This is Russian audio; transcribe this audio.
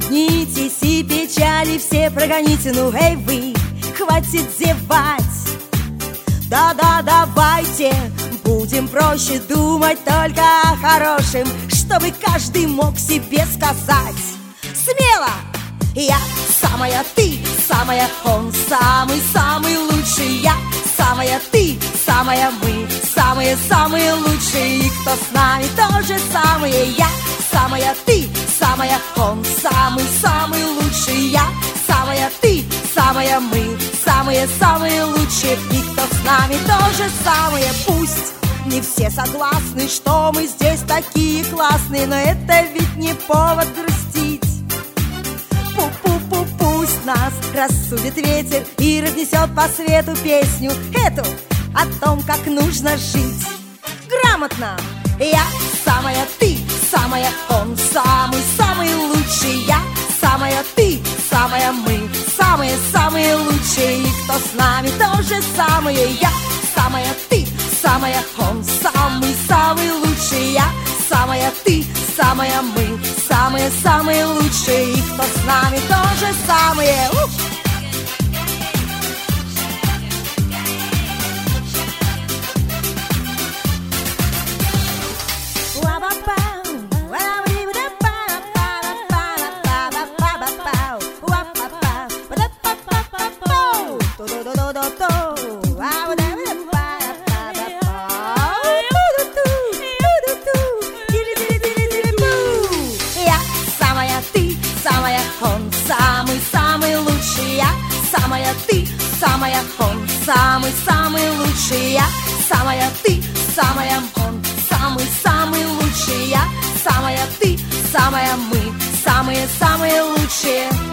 Проснитесь и печали все прогоните. Ну эй вы, хватит зевать. Да-да, давайте будем проще думать только о хорошем, чтобы каждый мог себе сказать смело: я самая, ты самая, он самый-самый лучший. Я самая, ты самая, мы самые-самые лучшие. И кто с нами тоже самые. Я самая, ты самая, он самый-самый лучший. Я самая, ты самая, мы самые-самые лучшие. И кто с нами тоже самые. Пусть не все согласны, что мы здесь такие классные, но это ведь не повод грустить. Пу-пу-пу, пусть нас рассудит ветер и разнесет по свету песню эту о том, как нужно жить грамотно. Я самая, ты самая, он самый-самый лучший. Я самая, ты самая, мы самые-самые лучшие. И кто с нами тоже самые. Я самая, ты самая, он самый-самый лучший. Я самая, ты самая, мы самые-самые лучшие. И кто с нами тоже самые. Он самый-самый лучший. Я самая, ты самая, он самый-самый лучший. Я самая, ты самая, он самый-самый лучший. Я самая, ты самая, мы самые-самые лучшие.